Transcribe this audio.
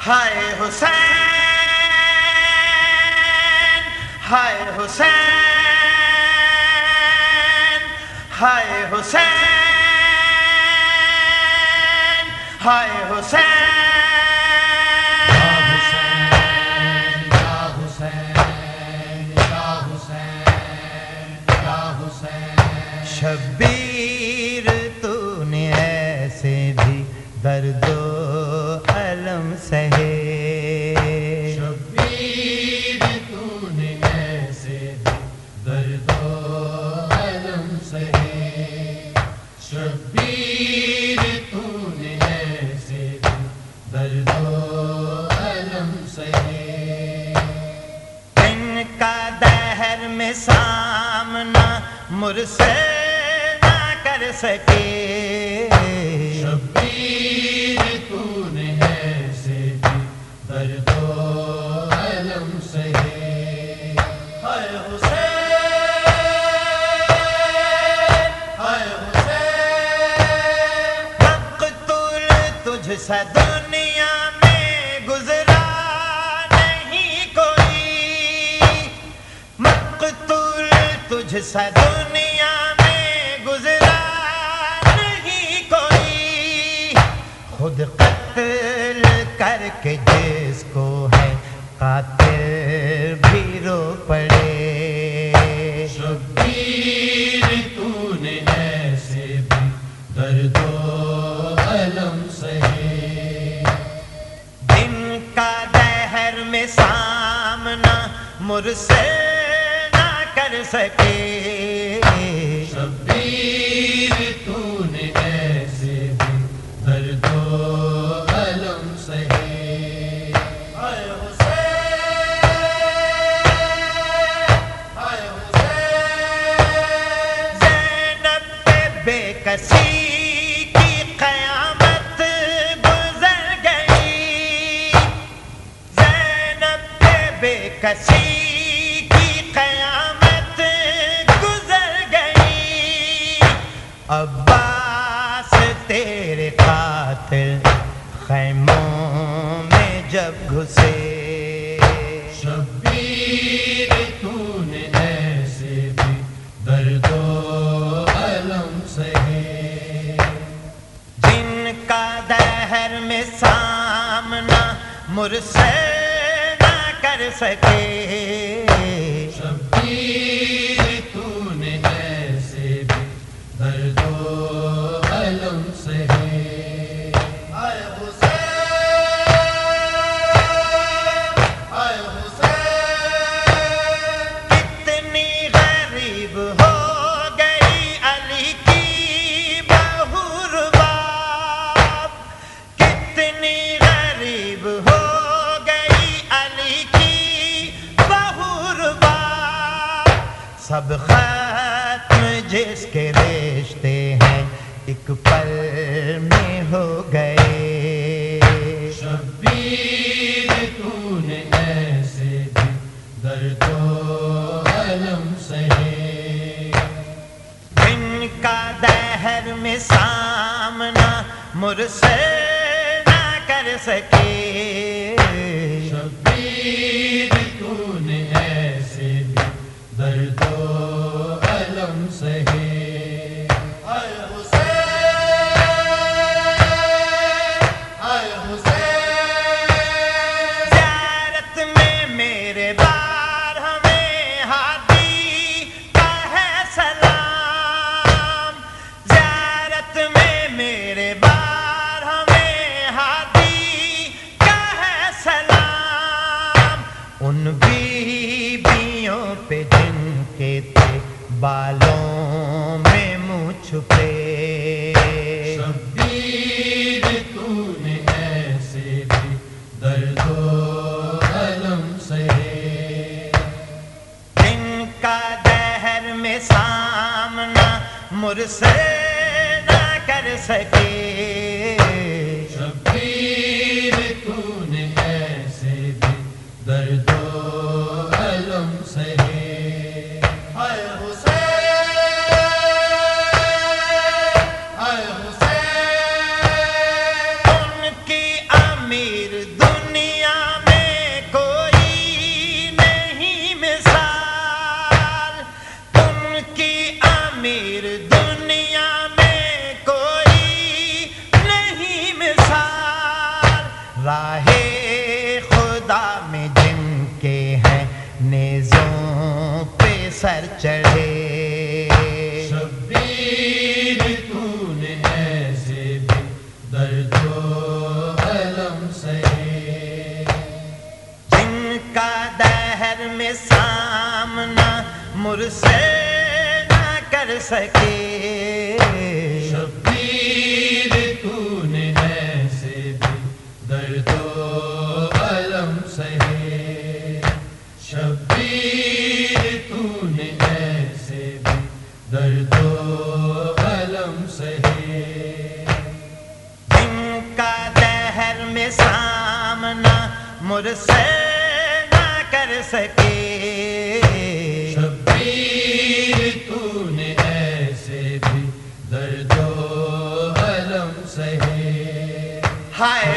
ہائے حسین ہائے حسین ہائے حسین ہائے حسین شبیر تو نے ایسے بھی درد و الم سہے شبیر تو نے ایسے بھی درد و الم سہے شبیر تو نے ایسے بھی درد و الم سہے ان کا دہر میں سامنا مجھ سے نہ کر سکے شبیر تو نے ایسے بھی درد و الم سہے ہائے حسین ہائے حسین مقتول تجھ سے دنیا میں گزرا نہیں کوئی مقتول تجھ سے دنیا میں گزرا نہیں کوئی خود قتل کر کے جس کو ہے قاتل بھی رو پڑے شبیر تو نے ایسے بھی درد و الم سہے دن کا دہر میں سامنا مجھ سے نہ کر سکے شبیر تو نے ایسے بھی درد و الم سہے ہائے حسین ہائے حسین زینب پہ بے کسی کی قیامت گزر گئی زینب پہ بے کسی کی قیامت گزر گئی عباس تیرے قاتل خیموں میں جب گھسے شبیر تو نے ایسے بھی درد و الم سہے جن کا دہر میں سامنا مجھ سے نہ کر سکے شبیر تو نے ایسے بھی درد و الم سہے ہائے حسین ہائے حسین کتنی غریب ہو گئی علی کی بہو رباب کتنی غریب ہو گئی علی کی بہو رباب سب ختم جس کے رشتے ہیں ایک پل میں ہو گئے شبیر تو نے ایسے بھی درد و الم سہے ان کا دہر میں سامنا مجھ سے نہ کر سکے شبیر تو نے ایسے بھی درد و الم سہے ہائے حسین ہائے حسین زیارت میں میرے بار ہمیں ہادی کا ہے سلام زیارت میں میرے بار ہمیں ہادی کا ہے سلام ان بیویوں پہ جن کے تھے بالوں میں منہ چھپے شبیر تو نے ایسے بھی درد و الم سہے دن کا دہر میں سامنا مجھ سے نہ کر سکے شبیر تو نے ایسے بھی درد و الم سہے ہائے حسین ہائے حسین ان کی امیر دنیا راہ خدا میں جن کے ہیں نیزوں پہ سر چڑھے شبیر تو نے ایسے بھی درد و الم سہے جن کا دہر میں سامنا مجھ سے نہ کر سکے شبیر تو نے ایسے بھی درد و الم سہے شبیر تو نے ایسے بھی درد و الم سہے جن کا دہر میں سامنا مجھ سے نہ کر سکے شبیر تو نے ایسے بھی درد و الم سہے ہائے